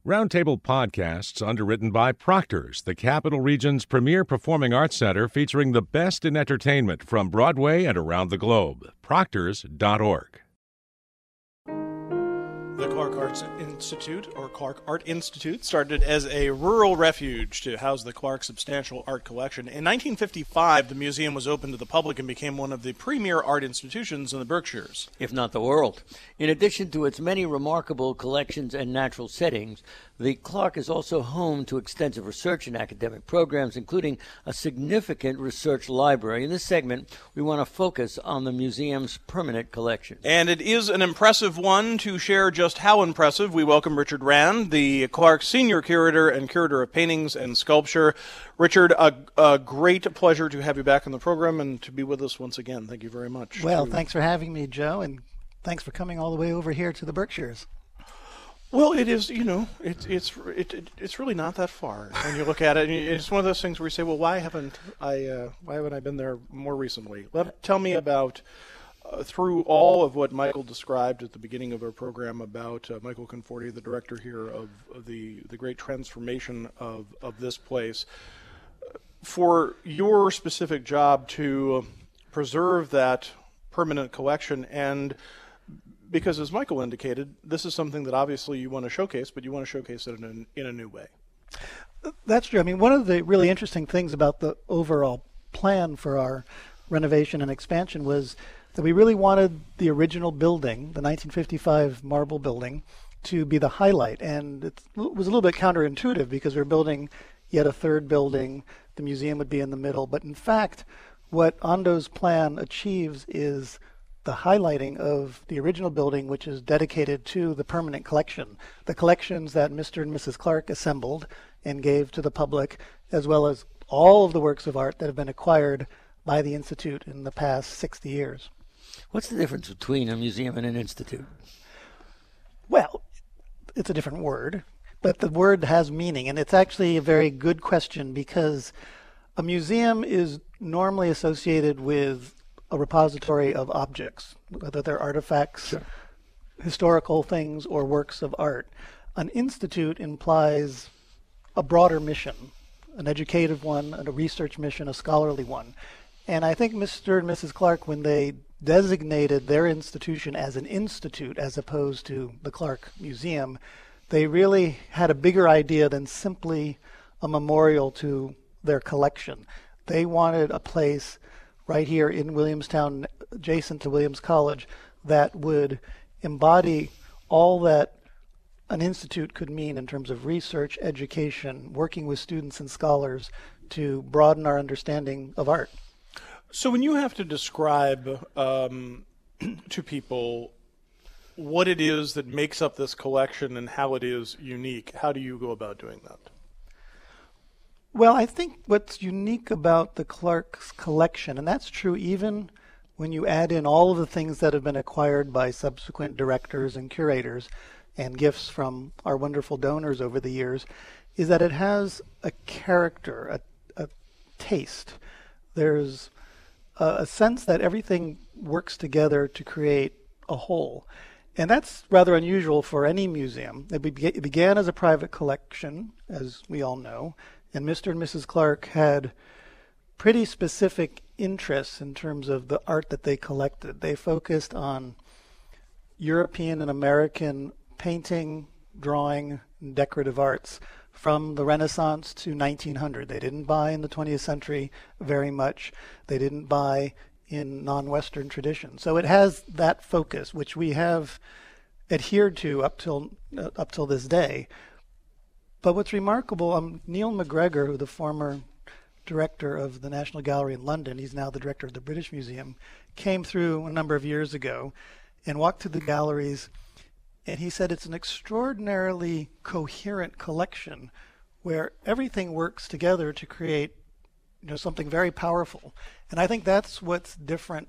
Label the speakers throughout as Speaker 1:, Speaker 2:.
Speaker 1: Roundtable Podcasts, underwritten by Proctor's, the Capital Region's premier performing arts center featuring the best in entertainment from Broadway and around the globe. Proctors.org.
Speaker 2: The Clark Arts Institute, or Clark Art Institute, started as a rural refuge to house the Clark substantial art collection. In 1955, the museum was opened to the public and became one of the premier art institutions in the Berkshires,
Speaker 3: if not the world. In addition to its many remarkable collections and natural settings, the Clark is also home to extensive research and academic programs, including a significant research library. In this segment, we want to focus on the museum's permanent collection.
Speaker 2: And it is an impressive one. To share just how impressive, we welcome Richard Rand, the Clark Senior Curator and Curator of Paintings and Sculpture. Richard, a great pleasure to have you back on the program and to be with us once again. Thank you very much.
Speaker 4: Well, thanks for having me, Joe, and thanks for coming all the way over here to the Berkshires.
Speaker 2: Well, it is, it's really not that far when you look at it. It's one of those things where you say, well, why haven't I been there more recently? Tell me about, through all of what Michael described at the beginning of our program about Michael Conforti, the director here of the great transformation of this place, for your specific job to preserve that permanent collection. And because, as Michael indicated, this is something that obviously you want to showcase, but you want to showcase it in a new way.
Speaker 4: That's true. I mean, one of the really interesting things about the overall plan for our renovation and expansion was that we really wanted the original building, the 1955 marble building, to be the highlight. And it was a little bit counterintuitive because we're building yet a third building. The museum would be in the middle. But in fact, what Ando's plan achieves is the highlighting of the original building, which is dedicated to the permanent collection, the collections that Mr. and Mrs. Clark assembled and gave to the public, as well as all of the works of art that have been acquired by the Institute in the past 60 years.
Speaker 3: What's the difference between a museum and an institute?
Speaker 4: Well, it's a different word, but the word has meaning, and it's actually a very good question because a museum is normally associated with a repository of objects, whether they're artifacts, sure, historical things, or works of art. An institute implies a broader mission, an educative one, a research mission, a scholarly one. And I think Mr. and Mrs. Clark, when they designated their institution as an institute as opposed to the Clark Museum, they really had a bigger idea than simply a memorial to their collection. They wanted a place right here in Williamstown, adjacent to Williams College, that would embody all that an institute could mean in terms of research, education, working with students and scholars to broaden our understanding of art.
Speaker 2: So when you have to describe to people what it is that makes up this collection and how it is unique, how do you go about doing that?
Speaker 4: Well, I think what's unique about the Clark's collection, and that's true even when you add in all of the things that have been acquired by subsequent directors and curators and gifts from our wonderful donors over the years, is that it has a character, a taste. There's a sense that everything works together to create a whole. And that's rather unusual for any museum. It began as a private collection, as we all know, and Mr. and Mrs. Clark had pretty specific interests in terms of the art that they collected. They focused on European and American painting, drawing, and decorative arts from the Renaissance to 1900. They didn't buy in the 20th century very much. They didn't buy in non-Western tradition. So it has that focus, which we have adhered to up till this day. But what's remarkable, Neil MacGregor, who the former director of the National Gallery in London, he's now the director of the British Museum, came through a number of years ago and walked through the galleries, and he said it's an extraordinarily coherent collection where everything works together to create something very powerful. And I think that's what's different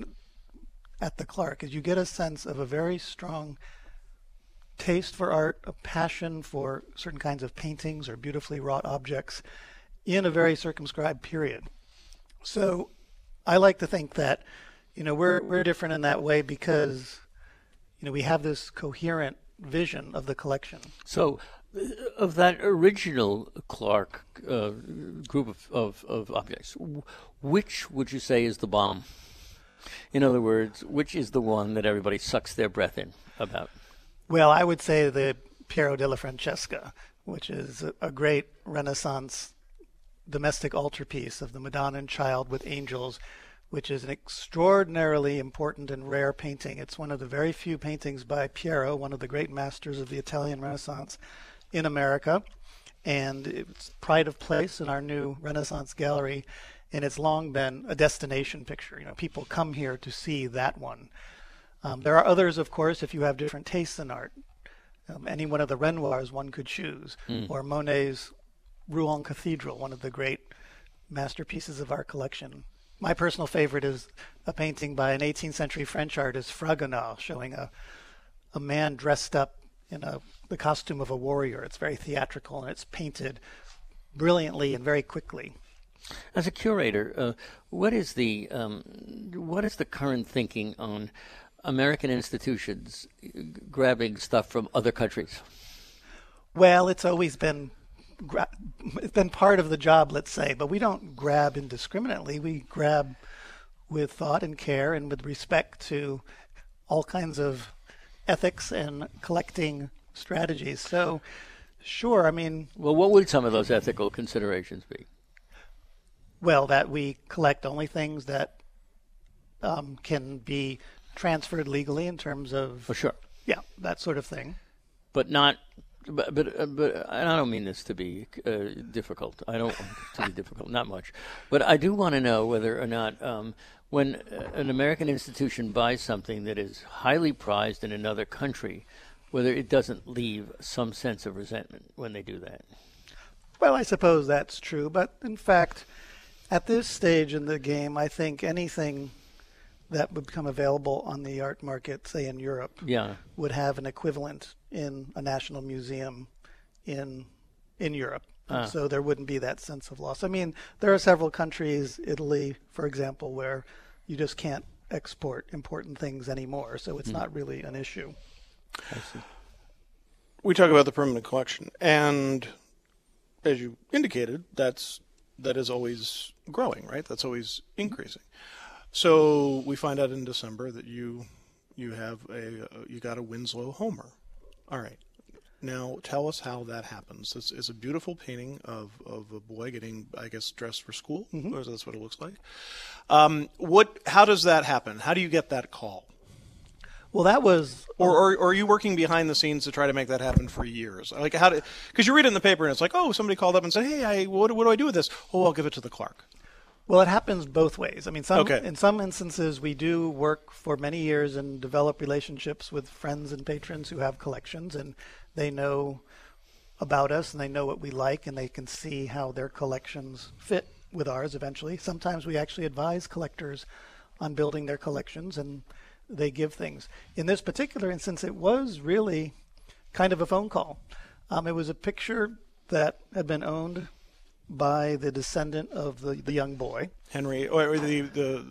Speaker 4: at the Clark, is you get a sense of a very strong taste for art, a passion for certain kinds of paintings or beautifully wrought objects in a very circumscribed period. So I like to think that we're different in that way because we have this coherent vision of the collection.
Speaker 3: So Of that original Clark group of objects, which would you say is the bomb? In other words, which is the one that everybody sucks their breath in about?
Speaker 4: Well, I would say the Piero della Francesca, which is a great Renaissance domestic altarpiece of the Madonna and Child with angels, which is an extraordinarily important and rare painting. It's one of the very few paintings by Piero, one of the great masters of the Italian Renaissance in America, and it's pride of place in our new Renaissance gallery, and it's long been a destination picture. People come here to see that one. There are others, of course, if you have different tastes in art. Any one of the Renoirs one could choose, or Monet's Rouen Cathedral, one of the great masterpieces of our collection. My personal favorite is a painting by an 18th century French artist, Fragonard, showing a man dressed up in the costume of a warrior. It's very theatrical, and it's painted brilliantly and very quickly.
Speaker 3: As a curator, what is the current thinking on American institutions grabbing stuff from other countries?
Speaker 4: Well, it's always been part of the job, let's say, but we don't grab indiscriminately. We grab with thought and care and with respect to all kinds of ethics and collecting strategies. So, sure,
Speaker 3: Well, what would some of those ethical considerations be?
Speaker 4: Well, that we collect only things that can be transferred legally in terms of...
Speaker 3: For sure.
Speaker 4: Yeah, that sort of thing.
Speaker 3: But not... But I don't mean this to be difficult. I don't want it to be difficult, not much. But I do want to know whether or not when an American institution buys something that is highly prized in another country, whether it doesn't leave some sense of resentment when they do that.
Speaker 4: Well, I suppose that's true. But in fact, at this stage in the game, I think anything that would become available on the art market, say in Europe, would have an equivalent in a national museum in Europe. So there wouldn't be that sense of loss. There are several countries, Italy, for example, where you just can't export important things anymore. So it's not really an issue.
Speaker 3: I see.
Speaker 2: We talk about the permanent collection, and as you indicated, that is always growing, right? That's always increasing. So we find out in December that you got a Winslow Homer. All right. Now tell us how that happens. It's a beautiful painting of a boy getting, I guess, dressed for school. Or that's what it looks like. How does that happen? How do you get that call?
Speaker 4: Well, that was...
Speaker 2: Or are you working behind the scenes to try to make that happen for years? Like, because you read it in the paper and it's like, oh, somebody called up and said, hey, what do I do with this? Oh, I'll give it to the Clark.
Speaker 4: Well, it happens both ways. In
Speaker 2: Okay.
Speaker 4: some instances, we do work for many years and develop relationships with friends and patrons who have collections, and they know about us and they know what we like, and they can see how their collections fit with ours eventually. Sometimes we actually advise collectors on building their collections, and they give things. In this particular instance, it was really kind of a phone call. It was a picture that had been owned by the descendant of the young boy,
Speaker 2: Henry, or the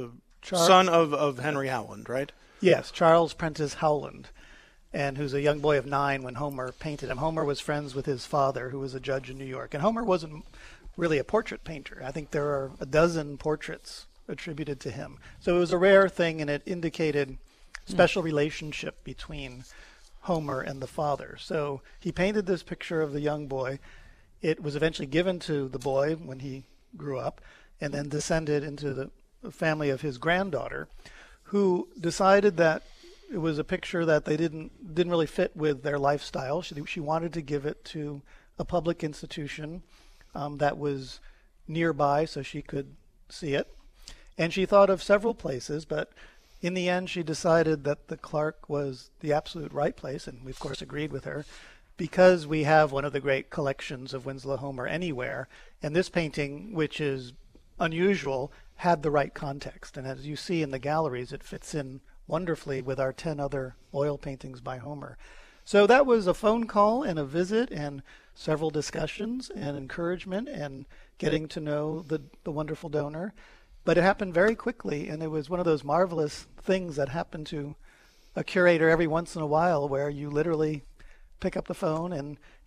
Speaker 2: son of Henry Howland, right?
Speaker 4: Yes, Charles Prentice Howland, and who's a young boy of 9 when Homer painted him. Homer was friends with his father, who was a judge in New York, and Homer wasn't really a portrait painter. I think there are a dozen portraits attributed to him. So it was a rare thing, and it indicated special relationship between Homer and the father. So he painted this picture of the young boy. It was eventually given to the boy when he grew up, and then descended into the family of his granddaughter, who decided that it was a picture that they didn't really fit with their lifestyle. She wanted to give it to a public institution that was nearby so she could see it. And she thought of several places, but in the end she decided that the Clark was the absolute right place, and we of course agreed with her, because we have one of the great collections of Winslow Homer anywhere, and this painting, which is unusual, had the right context. And as you see in the galleries, it fits in wonderfully with our 10 other oil paintings by Homer. So that was a phone call and a visit and several discussions and encouragement and getting to know the wonderful donor. But it happened very quickly, and it was one of those marvelous things that happen to a curator every once in a while, where you literally pick up the phone and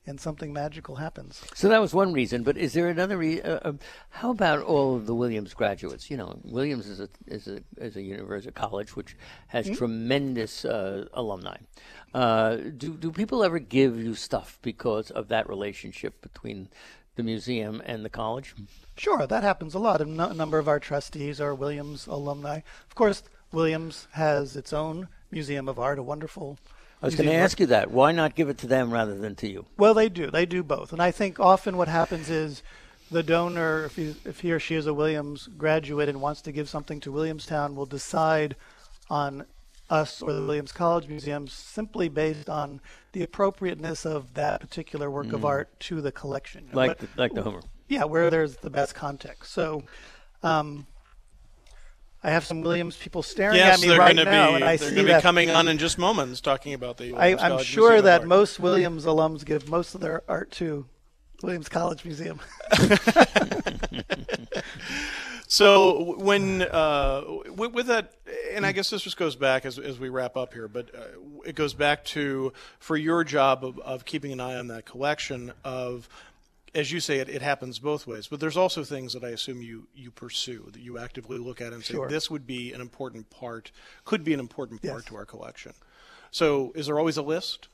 Speaker 4: and something magical happens.
Speaker 3: So that was one reason, but is there another how about all of the Williams graduates? You know, Williams is a university, a college which has tremendous alumni. Do people ever give you stuff because of that relationship between the museum and the college?
Speaker 4: Sure, that happens a lot. A number of our trustees are Williams alumni. Of course, Williams has its own Museum of Art, a wonderful
Speaker 3: I was going to ask you that. Why not give it to them rather than to you?
Speaker 4: Well, they do. They do both. And I think often what happens is the donor, if he or she is a Williams graduate and wants to give something to Williamstown, will decide on us or the Williams College Museum simply based on the appropriateness of that particular work of art to the collection.
Speaker 3: Like the Homer.
Speaker 4: Yeah, where there's the best context. So I have some Williams people staring at me right now, and I see that.
Speaker 2: They're going to be coming on in just moments talking about the Williams
Speaker 4: I'm
Speaker 2: College
Speaker 4: sure
Speaker 2: Museum
Speaker 4: that most Williams alums give most of their art to Williams College Museum.
Speaker 2: So when with that, and I guess this just goes back as we wrap up here, but it goes back to for your job of keeping an eye on that collection of, as you say, it happens both ways. But there's also things that I assume you pursue, that you actively look at and say,
Speaker 4: Sure.
Speaker 2: this would be an important part, could be an important part
Speaker 4: Yes.
Speaker 2: to our collection. So is there always a list?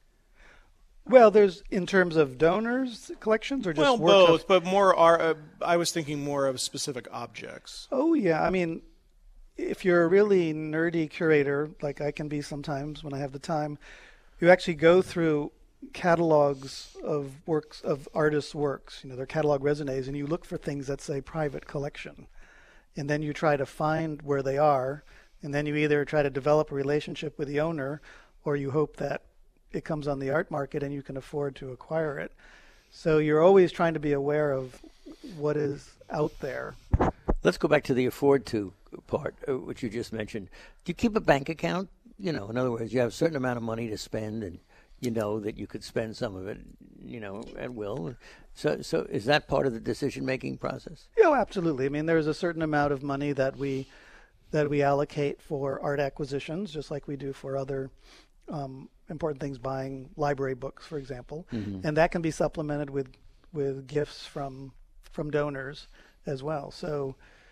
Speaker 4: Well, there's in terms of donors collections or just
Speaker 2: Well,
Speaker 4: works
Speaker 2: both,
Speaker 4: of,
Speaker 2: but more are. I was thinking more of specific objects.
Speaker 4: Oh yeah, I mean, if you're a really nerdy curator, like I can be sometimes when I have the time, you actually go through catalogs of works of artists' works, their catalog raisonnés, and you look for things that say private collection, and then you try to find where they are, and then you either try to develop a relationship with the owner, or you hope that it comes on the art market and you can afford to acquire it. So you're always trying to be aware of what is out there.
Speaker 3: Let's go back to the afford to part, which you just mentioned. Do you keep a bank account? In other words, you have a certain amount of money to spend, and you know that you could spend some of it, at will. So is that part of the decision-making process?
Speaker 4: Yeah, absolutely. I mean, there's a certain amount of money that we allocate for art acquisitions, just like we do for other important things, buying library books, for example, and that can be supplemented with gifts from donors as well. So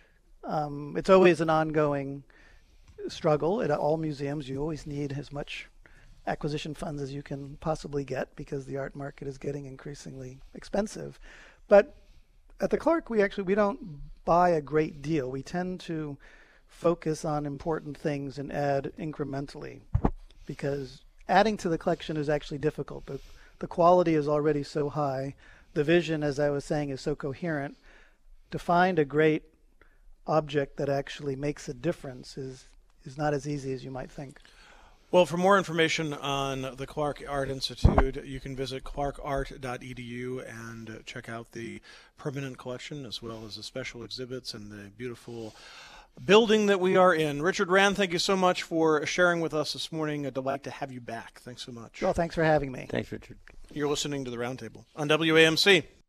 Speaker 4: it's always an ongoing struggle at all museums. You always need as much acquisition funds as you can possibly get because the art market is getting increasingly expensive. But at the Clark, we don't buy a great deal. We tend to focus on important things and add incrementally, because adding to the collection is actually difficult. The quality is already so high. The vision, as I was saying, is so coherent. To find a great object that actually makes a difference is not as easy as you might think.
Speaker 2: Well, for more information on the Clark Art Institute, you can visit clarkart.edu and check out the permanent collection as well as the special exhibits and the beautiful building that we are in. Richard Rand, thank you so much for sharing with us this morning. A delight to have you back. Thanks so much.
Speaker 4: Well, thanks for having me.
Speaker 3: Thanks, Richard.
Speaker 2: You're listening to The Roundtable on WAMC.